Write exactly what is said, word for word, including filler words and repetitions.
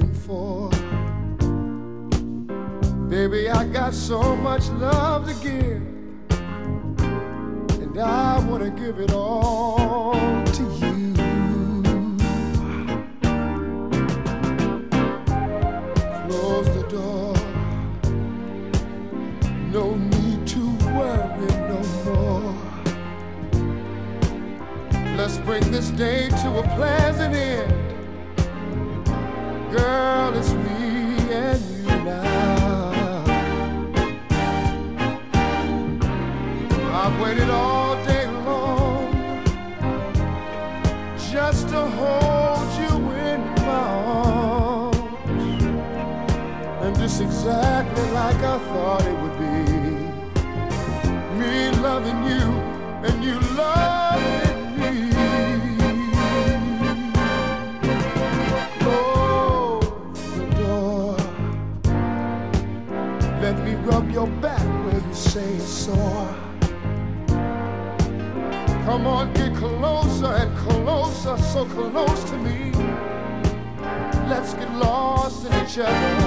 waiting for. Baby, I got so much love to give, and I want to give it all to you. Close the door. No need to worry no more. Let's bring this day to a pleasant end. Girl, it's me and you now. I've waited all day long just to hold you in my arms, and just exactly like I thought it would be. Me loving you and you loving me. Close the door. Let me rub your back where you say it's sore. Come on, get closer and closer, so close to me. Let's get lost in each other.